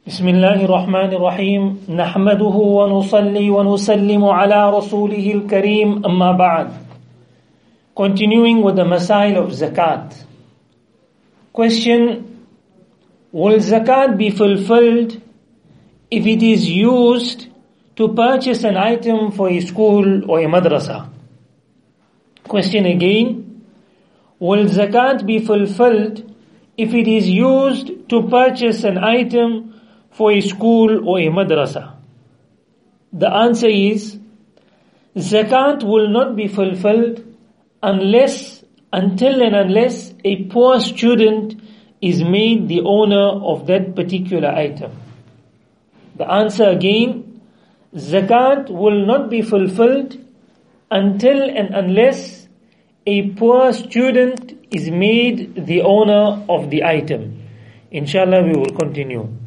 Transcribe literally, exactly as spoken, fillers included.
بسم الله الرحمن الرحيم نحمده ونصلي ونسلم على رسوله الكريم أما بعد. Continuing with the Masail of Zakat. Question: will Zakat be fulfilled if it is used to purchase an item for a school or a madrasa? Question again: will Zakat be fulfilled if it is used to purchase an item for a school or a madrasa? The answer is, Zakat will not be fulfilled unless, until and unless a poor student is made the owner of that particular item. The answer again, Zakat will not be fulfilled until and unless a poor student is made the owner of the item. Inshallah, we will continue.